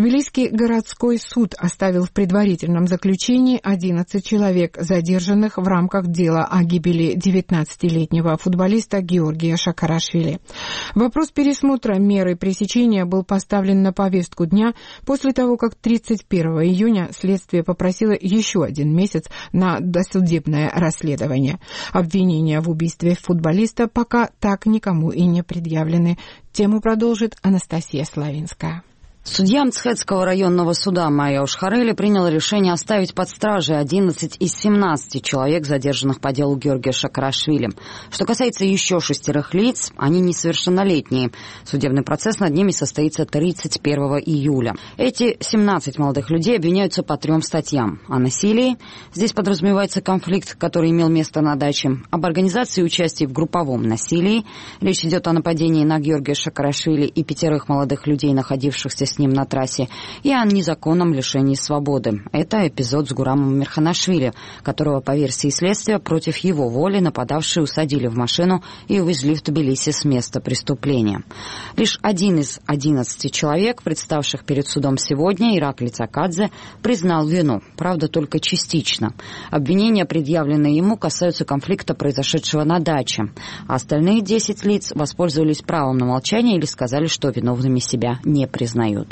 Тбилисский городской суд оставил в предварительном заключении 11 человек, задержанных в рамках дела о гибели 19-летнего футболиста Георгия Шакарашвили. Вопрос пересмотра меры пресечения был поставлен на повестку дня после того, как 31 июня следствие попросило еще 1 месяц на досудебное расследование. Обвинения в убийстве футболиста пока так никому и не предъявлены. Тему продолжит Анастасия Славинская. Судья Мцхедского районного суда Майя Ушхарели приняла решение оставить под стражей 11 из 17 человек, задержанных по делу Георгия Шакарашвили. Что касается еще 6 лиц, они несовершеннолетние. Судебный процесс над ними состоится 31 июля. Эти 17 молодых людей обвиняются по 3 статьям. О насилии, здесь подразумевается конфликт, который имел место на даче, об организации и участии в групповом насилии. Речь идет о нападении на Георгия Шакарашвили и 5 молодых людей, находившихся с ним на трассе, и о незаконном лишении свободы. Это эпизод с Гурамом Мирханашвили, которого, по версии следствия, против его воли нападавшие усадили в машину и увезли в Тбилиси с места преступления. Лишь 1 из 11 человек, представших перед судом сегодня, Иракли Цакадзе, признал вину, правда, только частично. Обвинения, предъявленные ему, касаются конфликта, произошедшего на даче, а остальные 10 лиц воспользовались правом на молчание или сказали, что виновными себя не признают.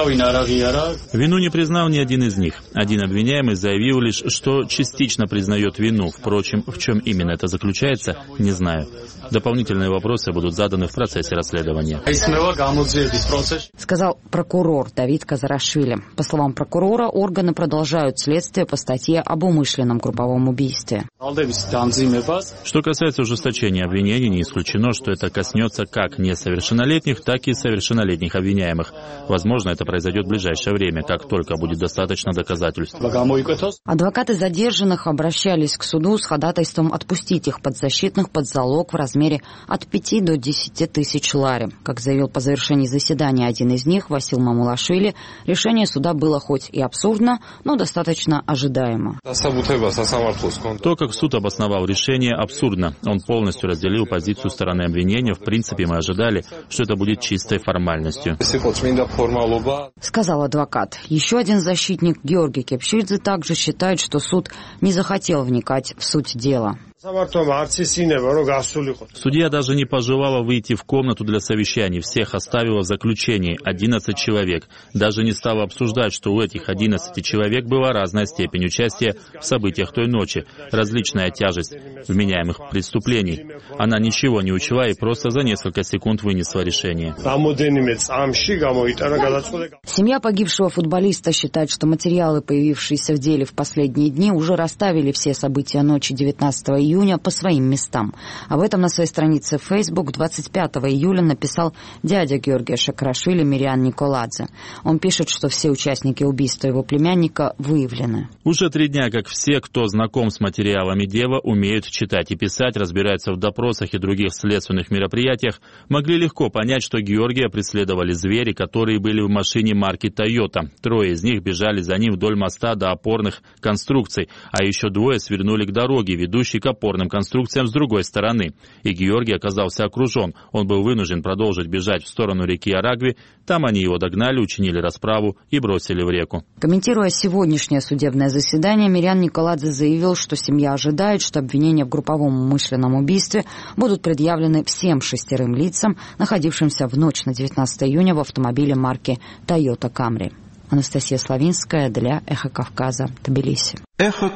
Вину не признал ни один из них. Один обвиняемый заявил лишь, что частично признает вину. Впрочем, в чем именно это заключается, не знаю. Дополнительные вопросы будут заданы в процессе расследования. Сказал прокурор Давид Казарашвили. По словам прокурора, органы продолжают следствие по статье об умышленном групповом убийстве. Что касается ужесточения обвинений, не исключено, что это коснется как несовершеннолетних, так и совершеннолетних обвиняемых. Возможно, это произойдет в ближайшее время, как только будет достаточно доказательств. Адвокаты задержанных обращались к суду с ходатайством отпустить их подзащитных под залог в размере от 5 до 10 тысяч лари. Как заявил по завершении заседания один из них, Васил Мамулашвили, решение суда было хоть и абсурдно, но достаточно ожидаемо. То, как суд обосновал решение, абсурдно. Он полностью разделил позицию стороны обвинения. В принципе, мы ожидали, что это будет чистой формальностью. Сказал адвокат. Еще один защитник, Георгий Кепшидзе, также считает, что суд не захотел вникать в суть дела. Судья даже не пожелала выйти в комнату для совещаний, всех оставила в заключении, 11 человек. Даже не стала обсуждать, что у этих 11 человек была разная степень участия в событиях той ночи, различная тяжесть вменяемых преступлений. Она ничего не учла и просто за несколько секунд вынесла решение. Семья погибшего футболиста считает, что материалы, появившиеся в деле в последние дни, уже расставили все события ночи 19 июня по своим местам. Об этом на своей странице в Facebook 25 июля написал дядя Георгия Шакарашвили Мириан Николадзе. Он пишет, что все участники убийства его племянника выявлены. Уже 3 дня, как все, кто знаком с материалами дела, умеют читать и писать, разбираются в допросах и других следственных мероприятиях, могли легко понять, что Георгия преследовали звери, которые были в машине марки Toyota. 3 из них бежали за ним вдоль моста до опорных конструкций, а еще 2 свернули к дороге, ведущей к опорным конструкциям с другой стороны. И Георгий оказался окружен. Он был вынужден продолжить бежать в сторону реки Арагви. Там они его догнали, учинили расправу и бросили в реку. Комментируя сегодняшнее судебное заседание, Мириан Николадзе заявил, что семья ожидает, что обвинения в групповом умышленном убийстве будут предъявлены всем 6 лицам, находившимся в ночь на 19 июня в автомобиле марки Toyota Camry. Анастасия Славинская для Эхо Кавказа, Тбилиси.